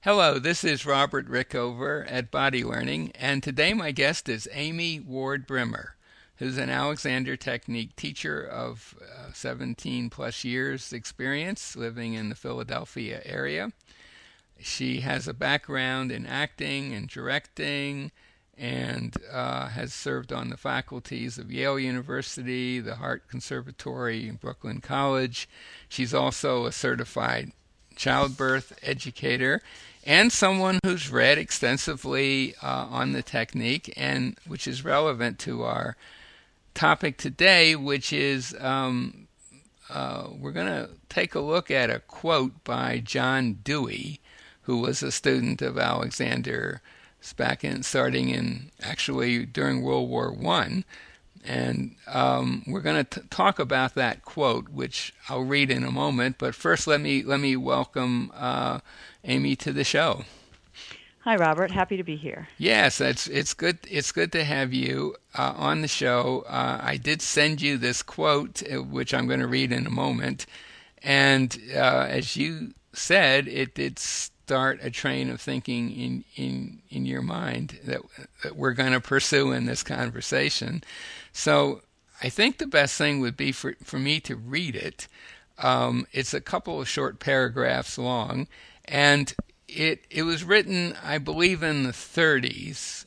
Hello, this is Robert Rickover at Body Learning, and today my guest is Amy Ward Brimmer, who's an Alexander Technique teacher of 17 plus years experience living in the Philadelphia area. She has a background in acting and directing and has served on the faculties of Yale University, the Hart Conservatory, and Brooklyn College. She's also a certified childbirth educator and someone who's read extensively on the technique, and which is relevant to our topic today, which is we're going to take a look at a quote by John Dewey, who was a student of Alexander starting in actually during World War I. And we're going to talk about that quote, which I'll read in a moment. But first, let me welcome Amy to the show. Hi, Robert. Happy to be here. Yes, it's good. It's good to have you on the show. I did send you this quote, which I'm going to read in a moment. And as you said, it did start a train of thinking in your mind that we're going to pursue in this conversation. So I think the best thing would be for me to read it. It's a couple of short paragraphs long, and it was written, I believe, in the 30s.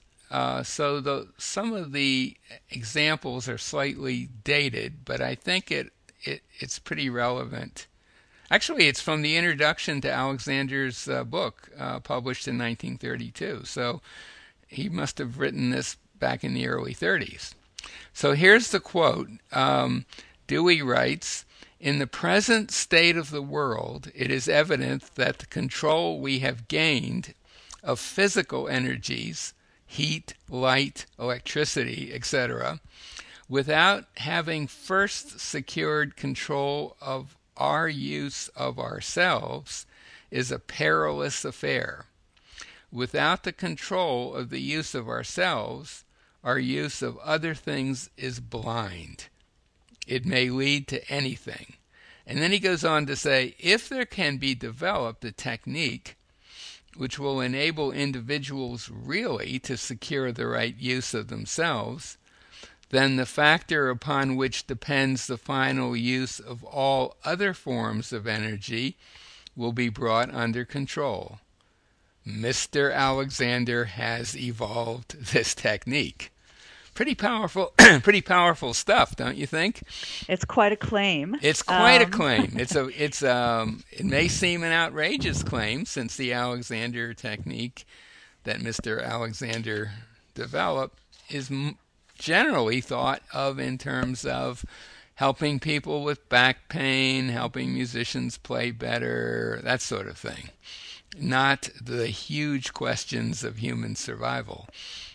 So some of the examples are slightly dated, but I think it's pretty relevant. Actually, it's from the introduction to Alexander's book, published in 1932. So he must have written this back in the early 30s. So here's the quote. Dewey writes, "In the present state of the world, it is evident that the control we have gained of physical energies, heat, light, electricity, etc., without having first secured control of our use of ourselves, is a perilous affair. Without the control of the use of ourselves, our use of other things is blind. It may lead to anything." And then he goes on to say, if there can be developed a technique which will enable individuals really to secure the right use of themselves, then the factor upon which depends the final use of all other forms of energy will be brought under control. Mr. Alexander has evolved this technique. Pretty powerful stuff, don't you think? It's quite a claim. It's quite a claim. It may seem an outrageous claim, since the Alexander technique that Mr. Alexander developed is generally thought of in terms of helping people with back pain, helping musicians play better, that sort of thing. Not the huge questions of human survival.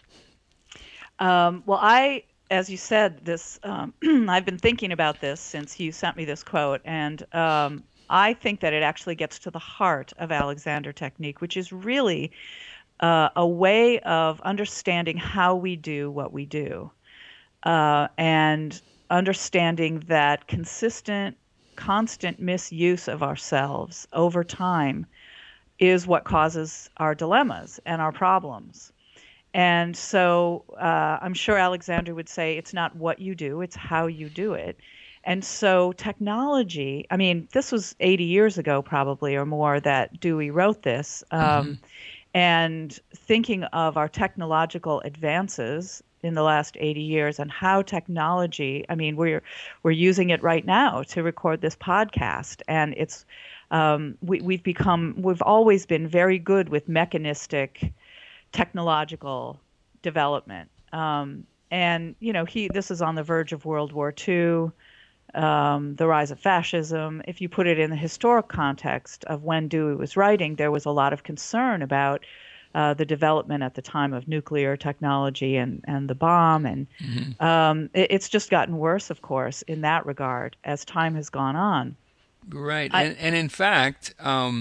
As you said, this I've been thinking about this since you sent me this quote, and I think that it actually gets to the heart of Alexander Technique, which is really a way of understanding how we do what we do, and understanding that constant misuse of ourselves over time is what causes our dilemmas and our problems. And so I'm sure Alexander would say it's not what you do, it's how you do it. And so technology, I mean, this was 80 years ago probably or more that Dewey wrote this. And thinking of our technological advances in the last 80 years and how technology, I mean, we're using it right now to record this podcast. And it's we've always been very good with mechanistic technological development. And, you know, this is on the verge of World War II, the rise of fascism. If you put it in the historic context of when Dewey was writing, there was a lot of concern about the development at the time of nuclear technology and the bomb. And it's just gotten worse, of course, in that regard as time has gone on. Right. And in fact,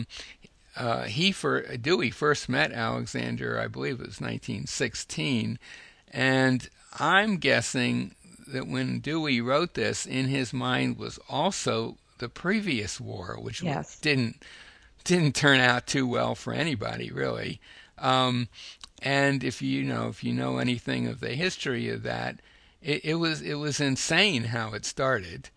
Dewey first met Alexander, I believe it was 1916, and I'm guessing that when Dewey wrote this, in his mind was also the previous war, which Yes. didn't didn't turn out too well for anybody, really. Um, and if you know anything of the history of that, it was insane how it started,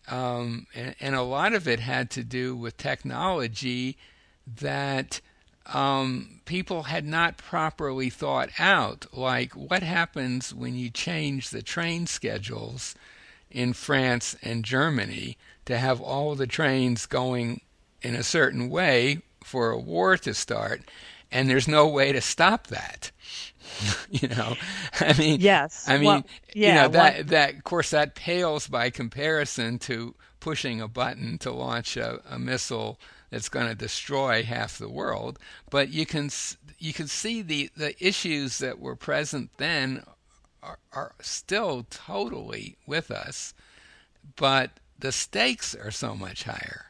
and a lot of it had to do with technology that people had not properly thought out, like what happens when you change the train schedules in France and Germany to have all the trains going in a certain way for a war to start, and there's no way to stop that. you know, I mean, Yes. I One, mean, yeah, one, that of course that pales by comparison to pushing a button to launch a missile that's going to destroy half the world. But you can see the issues that were present then are still totally with us, but the stakes are so much higher.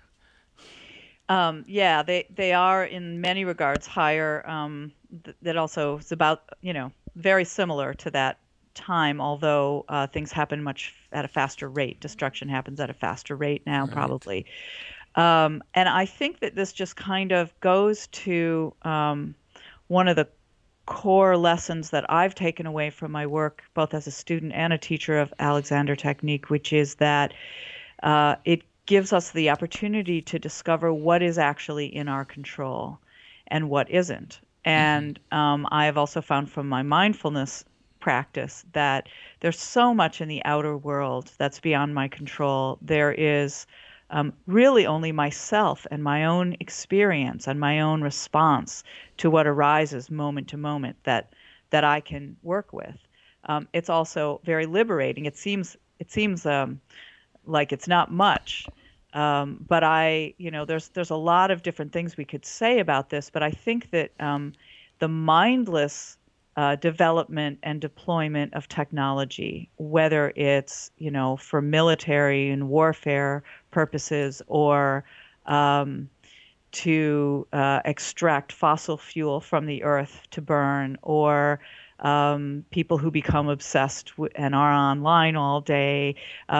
yeah, they are in many regards higher. That also is about, very similar to that time, although things happen much at a faster rate. Destruction happens at a faster rate now, Right. probably. And I think that this just kind of goes to one of the core lessons that I've taken away from my work, both as a student and a teacher of Alexander Technique, which is that it gives us the opportunity to discover what is actually in our control and what isn't. Hmm. And I have also found from my mindfulness practice that there's so much in the outer world that's beyond my control. There is really only myself and my own experience and my own response to what arises moment to moment that I can work with. It's also very liberating. It seems like it's not much. But there's a lot of different things we could say about this, but I think that the mindless development and deployment of technology, whether it's, for military and warfare purposes or um, to extract fossil fuel from the earth to burn, or people who become obsessed and are online all day.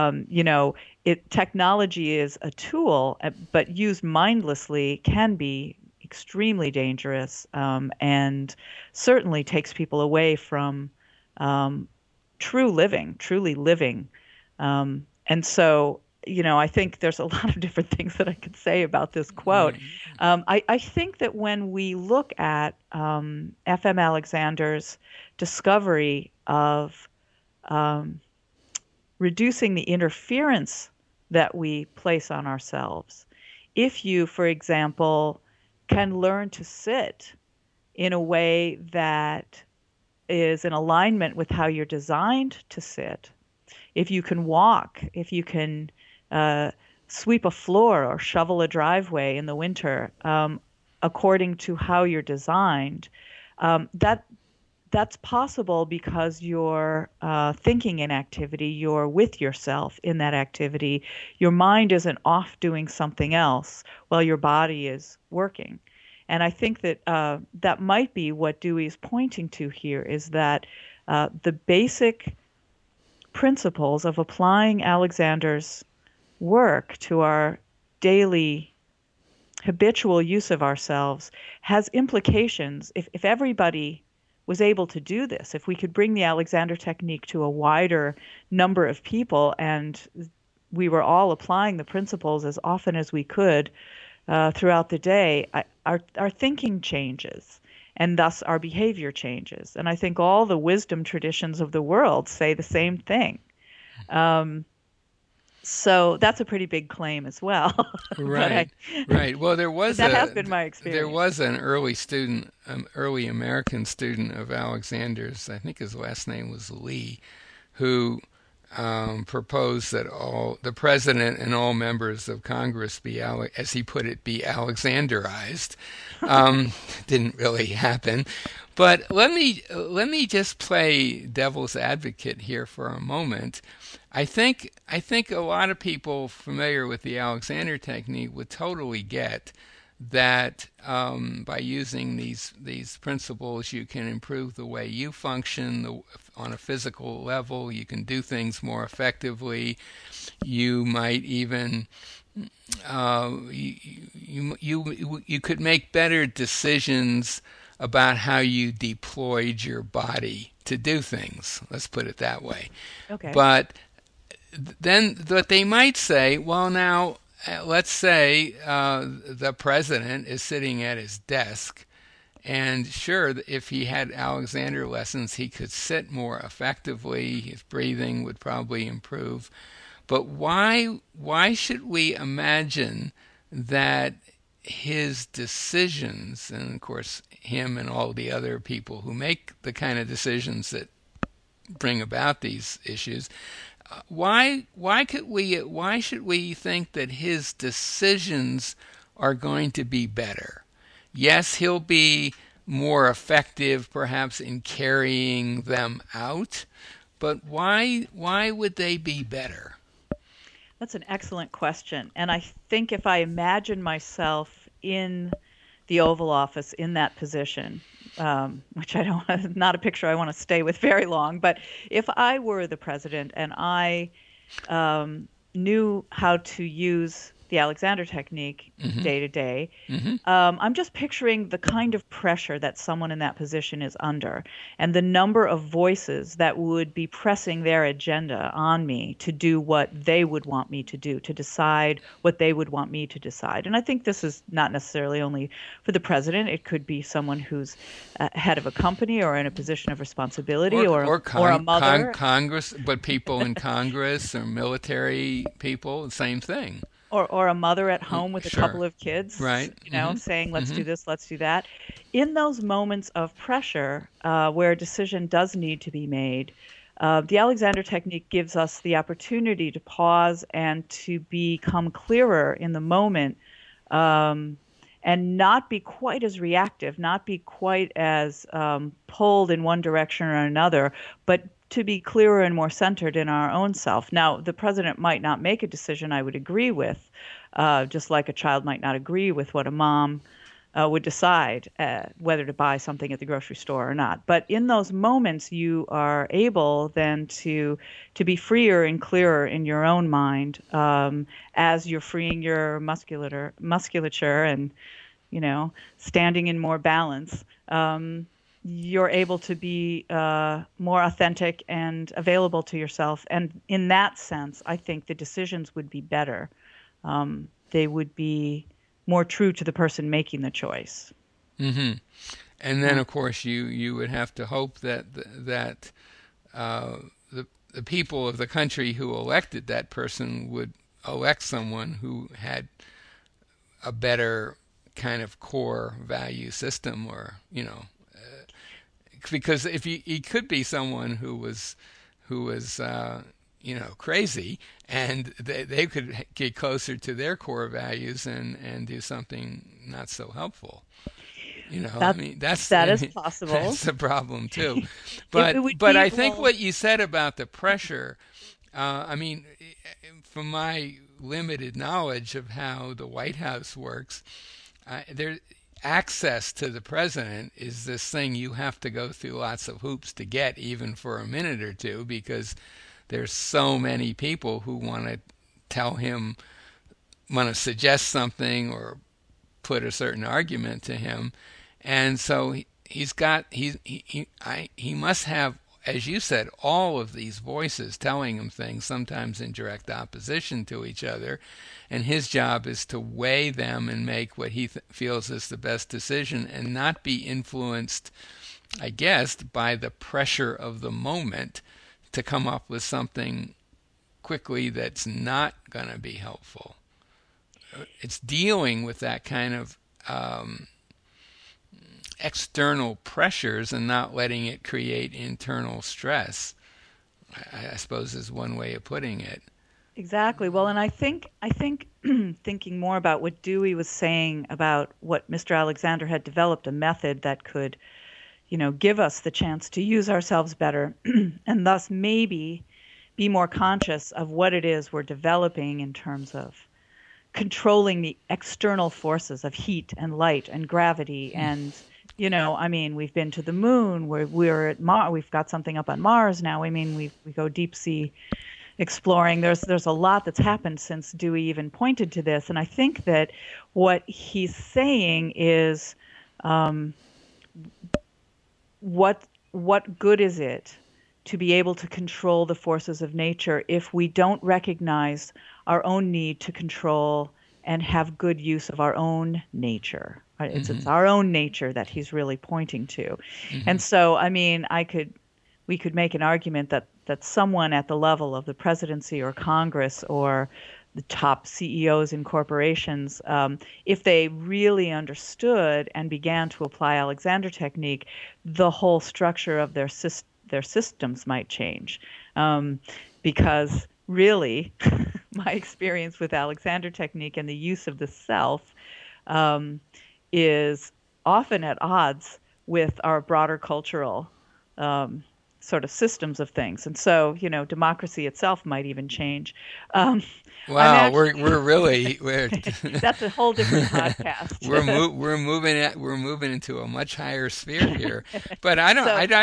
Technology is a tool, but used mindlessly can be extremely dangerous, and certainly takes people away from um, truly living. And so, I think there's a lot of different things that I could say about this quote. Right. I think that when we look at F.M. Alexander's discovery of um, reducing the interference that we place on ourselves, if you, for example, can learn to sit in a way that is in alignment with how you're designed to sit, if you can walk, if you can uh, sweep a floor or shovel a driveway in the winter, according to how you're designed, that's possible because you're thinking in activity, you're with yourself in that activity. Your mind isn't off doing something else while your body is working. And I think that that might be what Dewey is pointing to here, is that the basic principles of applying Alexander's work to our daily habitual use of ourselves has implications. If everybody was able to do this, if we could bring the Alexander technique to a wider number of people and we were all applying the principles as often as we could throughout the day, our thinking changes. And thus our behavior changes. And I think all the wisdom traditions of the world say the same thing. Um, so that's a pretty big claim as well. but I, Right, right. Well, but that has been my there experience. was an early student, early American student of Alexander's. I think his last name was Lee, who proposed that all the president and all members of Congress be, as he put it, be Alexanderized. Didn't really happen, but let me just play devil's advocate here for a moment. I think a lot of people familiar with the Alexander technique would totally get that by using these principles, you can improve the way you function on a physical level. You can do things more effectively. You might even you could make better decisions about how you deployed your body to do things. Let's put it that way. Okay. But then what they might say, well, now let's say the president is sitting at his desk, and sure, if he had Alexander lessons, he could sit more effectively. His breathing would probably improve. But why should we imagine that his decisions, and of course him and all the other people who make the kind of decisions that bring about these issues, why should we think that his decisions are going to be better? Yes, he'll be more effective perhaps in carrying them out, but why would they be better? That's an excellent question. And I think if I imagine myself in the Oval Office in that position, which I don't, not a picture I want to stay with very long, but if I were the president and I knew how to use the Alexander technique day to day, I'm just picturing the kind of pressure that someone in that position is under and the number of voices that would be pressing their agenda on me to do what they would want me to do, to decide what they would want me to decide. And I think this is not necessarily only for the president. It could be someone who's head of a company or in a position of responsibility or a mother. Congress, but people in Congress or military people, same thing. Or a mother at home with a Sure. couple of kids, Right. saying, let's do this, let's do that. In those moments of pressure where a decision does need to be made, the Alexander technique gives us the opportunity to pause and to become clearer in the moment, and not be quite as reactive, not be quite as pulled in one direction or another, but to be clearer and more centered in our own self. Now, the president might not make a decision I would agree with, just like a child might not agree with what a mom would decide whether to buy something at the grocery store or not. But in those moments, you are able then to be freer and clearer in your own mind as you're freeing your musculature and standing in more balance. You're able to be more authentic and available to yourself. And in that sense, I think the decisions would be better. They would be more true to the person making the choice. Mm-hmm. And then, of course, you would have to hope that the people of the country who elected that person would elect someone who had a better kind of core value system, or because if he could be someone who was crazy, and they could get closer to their core values and do something not so helpful. I mean, that is possible. That's the problem too. But I think what you said about the pressure, I mean, from my limited knowledge of how the White House works, there access to the president is this thing you have to go through lots of hoops to get, even for a minute or two, because there's so many people who want to tell him, want to suggest something or put a certain argument to him. And so he must have, as you said, all of these voices telling him things, sometimes in direct opposition to each other, and his job is to weigh them and make what he feels is the best decision, and not be influenced, I guess, by the pressure of the moment to come up with something quickly that's not going to be helpful. It's dealing with that kind of external pressures and not letting it create internal stress, I suppose, is one way of putting it. Exactly. Well, and I think thinking more about what Dewey was saying about what Mr. Alexander had developed a method that could, give us the chance to use ourselves better and thus maybe be more conscious of what it is we're developing in terms of controlling the external forces of heat and light and gravity and I mean, we've been to the moon. We're at Mars. We've got something up on Mars now. I mean, we go deep sea exploring. There's a lot that's happened since Dewey even pointed to this, and I think that what he's saying is, um, what good is it to be able to control the forces of nature if we don't recognize our own need to control and have good use of our own nature? Right? It's our own nature that he's really pointing to. And so, I mean, we could make an argument that someone at the level of the presidency or Congress or the top CEOs in corporations, if they really understood and began to apply Alexander technique, the whole structure of their systems might change. Because really, my experience with Alexander technique and the use of the self is often at odds with our broader cultural sort of systems of things. And so, democracy itself might even change. Wow, we're really that's a whole different podcast. we're moving into a much higher sphere here. But I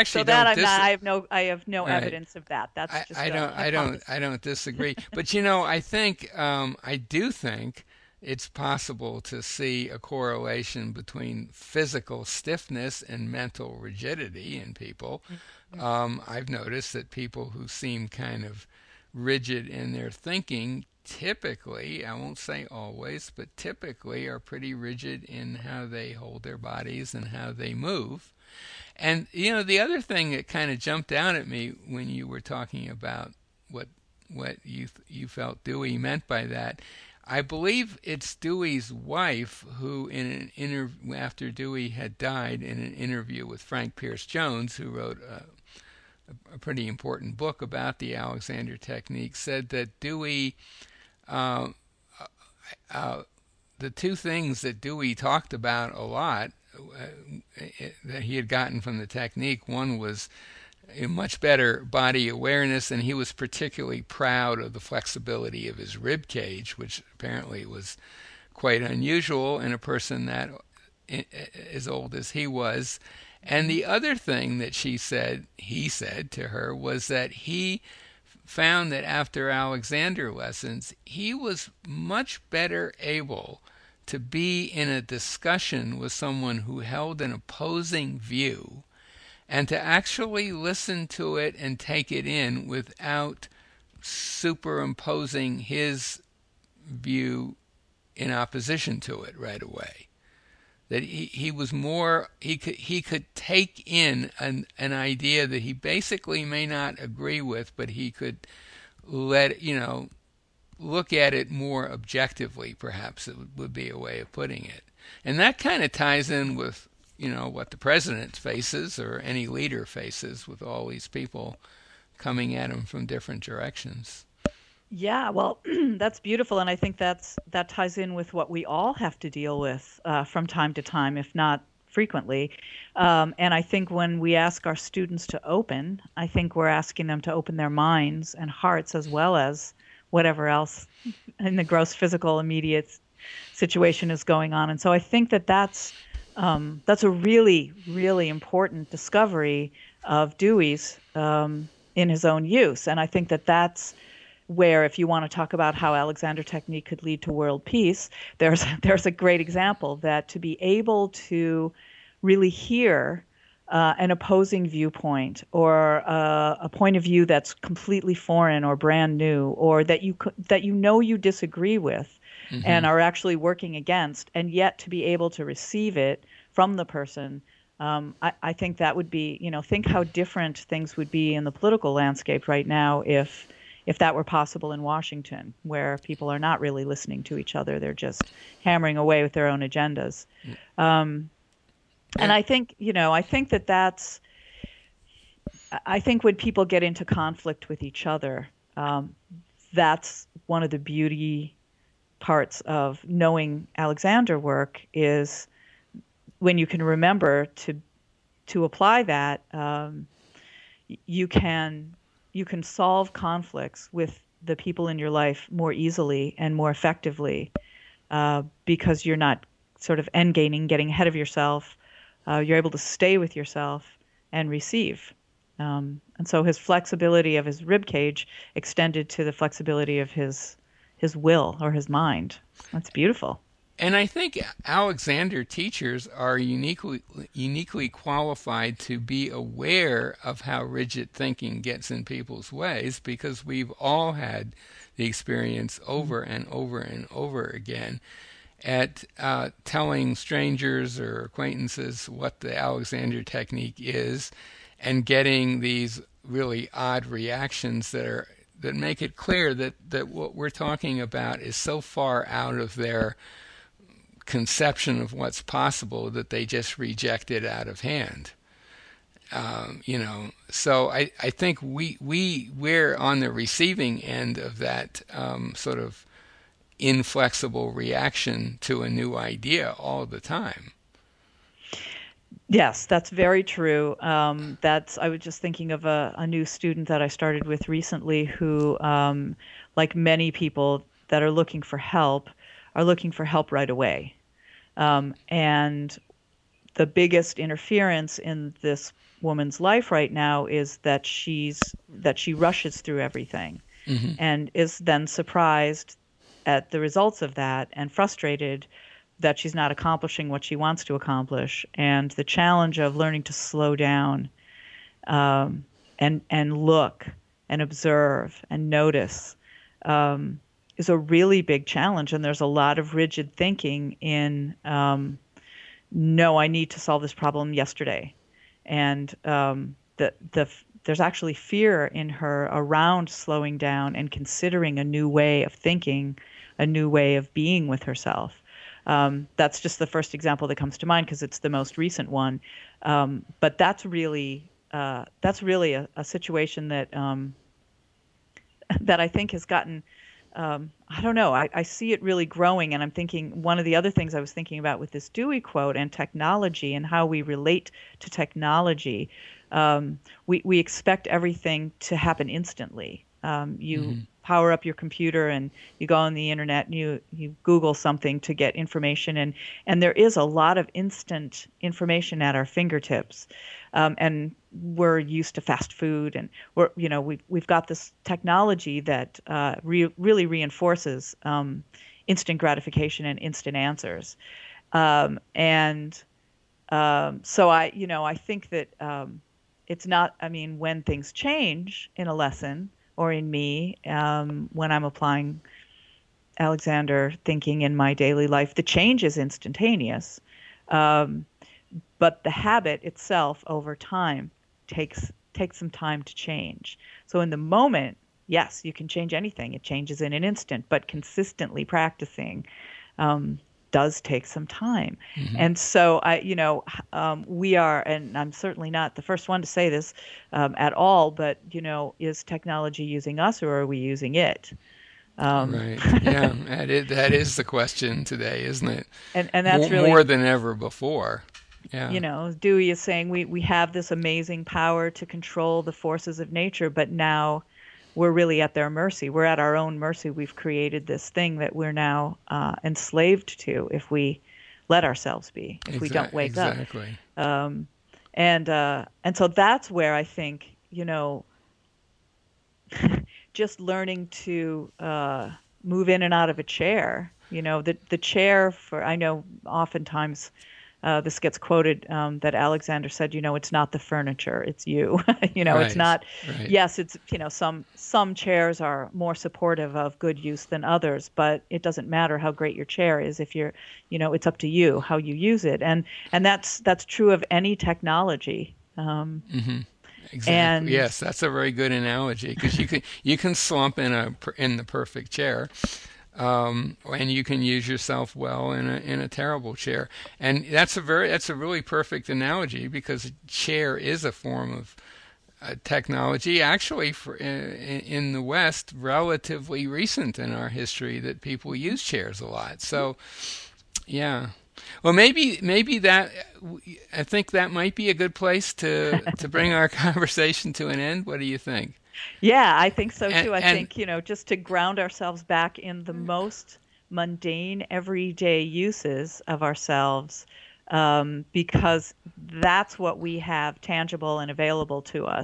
have no evidence of that. That's just I don't disagree. But I think I do think it's possible to see a correlation between physical stiffness and mental rigidity in people. I've noticed that people who seem kind of rigid in their thinking typically, I won't say always, but typically are pretty rigid in how they hold their bodies and how they move. And, the other thing that kind of jumped out at me when you were talking about what you felt Dewey meant by that, I believe it's Dewey's wife who, in an interview after Dewey had died, in an interview with Frank Pierce Jones, who wrote a pretty important book about the Alexander technique, said that Dewey, the two things that Dewey talked about a lot that he had gotten from the technique, one was a much better body awareness, and he was particularly proud of the flexibility of his rib cage, which apparently was quite unusual in a person that as old as he was. And the other thing that he said to her was that he found that after Alexander lessons, he was much better able to be in a discussion with someone who held an opposing view and to actually listen to it and take it in without superimposing his view in opposition to it right away. That he was more, he could take in an idea that he basically may not agree with, but he could look at it more objectively, perhaps it would be a way of putting it. And that kind of ties in with, what the president faces or any leader faces with all these people coming at him from different directions. Yeah, well, that's beautiful, and I think that ties in with what we all have to deal with from time to time, if not frequently. And I think when we ask our students to open, I think we're asking them to open their minds and hearts as well as whatever else in the gross physical immediate situation is going on. And so I think that's a really, really important discovery of Dewey's in his own use. And I think that's where, if you want to talk about how Alexander technique could lead to world peace, there's a great example that to be able to really hear an opposing viewpoint or a point of view that's completely foreign or brand new, or that you disagree with and are actually working against, and yet to be able to receive it from the person. I think that would be, think how different things would be in the political landscape right now if that were possible in Washington, where people are not really listening to each other. They're just hammering away with their own agendas. And I think, I think when people get into conflict with each other, that's one of the beauty parts of knowing Alexander work, is when you can remember to apply that, you can solve conflicts with the people in your life more easily and more effectively because you're not sort of endgaming, getting ahead of yourself. You're able to stay with yourself and receive. And so his flexibility of his rib cage extended to the flexibility of his will or his mind. That's beautiful. And I think Alexander teachers are uniquely qualified to be aware of how rigid thinking gets in people's ways, because we've all had the experience over and over and over again at telling strangers or acquaintances what the Alexander technique is, and getting these really odd reactions that make it clear that what we're talking about is so far out of their conception of what's possible that they just reject it out of hand. So I think we're on the receiving end of that sort of inflexible reaction to a new idea all the time. Yes, that's very true. I was just thinking of a new student that I started with recently who, like many people that are looking for help right away. And the biggest interference in this woman's life right now is that she rushes through everything Mm-hmm. and is then surprised at the results of that and frustrated that she's not accomplishing what she wants to accomplish. And the challenge of learning to slow down, and look and observe and notice, is a really big challenge. And there's a lot of rigid thinking in, no, I need to solve this problem yesterday. And there's actually fear in her around slowing down and considering a new way of thinking, a new way of being with herself. That's just the first example that comes to mind because it's the most recent one. But that's really a situation that that I think has gotten, I don't know, I see it really growing. And I'm thinking one of the other things I was thinking about with this Dewey quote and technology and how we relate to technology, we expect everything to happen instantly. You Mm-hmm. power up your computer and you go on the internet and you Google something to get information, and there is a lot of instant information at our fingertips, and we're used to fast food, and we've got this technology that really reinforces instant gratification and instant answers, and so I think that it's not, I mean, when things change in a lesson or in me, when I'm applying Alexander thinking in my daily life, the change is instantaneous. Um, but the habit itself over time takes some time to change. So in the moment, yes, you can change anything. It changes in an instant, but consistently practicing does take some time. Mm-hmm. And so we are, and I'm certainly not the first one to say this at all, but is technology using us or are we using it? Um, Right. Yeah. That is the question today, isn't it? and that's More really, than ever before. Yeah. Dewey is saying we have this amazing power to control the forces of nature, but now we're really at their mercy. We're at our own mercy. We've created this thing that we're now enslaved to if we let ourselves be, if we don't wake up. Exactly. Um, and so that's where I think, just learning to move in and out of a chair. The chair I know oftentimes this gets quoted that Alexander said, it's not the furniture, it's you. It's Right. not. Right. Yes, it's some chairs are more supportive of good use than others, but it doesn't matter how great your chair is if you're, it's up to you how you use it, and that's true of any technology. Mm-hmm. Exactly. And Yes, that's a very good analogy because you can slump in the perfect chair, and you can use yourself well in a terrible chair. And that's a really perfect analogy because a chair is a form of technology. Actually, in the West, relatively recent in our history that people use chairs a lot. So yeah. Well, maybe that I think that might be a good place to bring our conversation to an end. What do you think? yeah, I think so And, too. I and think, just to ground ourselves back in the most mundane, everyday uses of ourselves, because that's what we have tangible and available to us.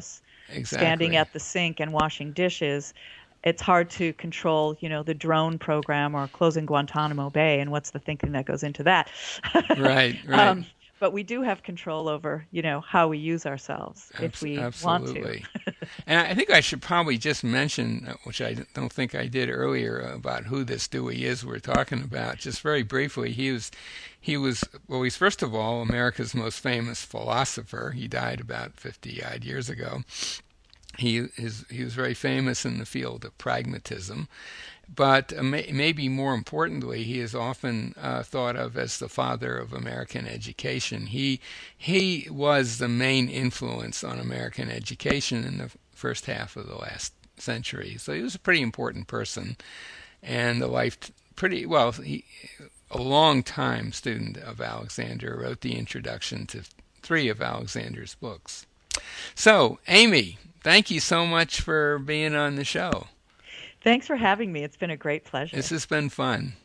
standing Exactly. at the sink and washing dishes, it's hard to control, the drone program or closing Guantanamo Bay and what's the thinking that goes into that. Right, right. um, but we do have control over, how we use ourselves if we want to. Absolutely. And I think I should probably just mention, which I don't think I did earlier, about who this Dewey is we're talking about. Just very briefly, well, he's first of all America's most famous philosopher. He died about 50 odd years ago. He was very famous in the field of pragmatism, but maybe more importantly, he is often thought of as the father of American education. He was the main influence on American education in the first half of the last century. So he was a pretty important person, and a life pretty well. A long time student of Alexander, wrote the introduction to three of Alexander's books. So, Amy, thank you so much for being on the show. Thanks for having me. It's been a great This pleasure. has been fun.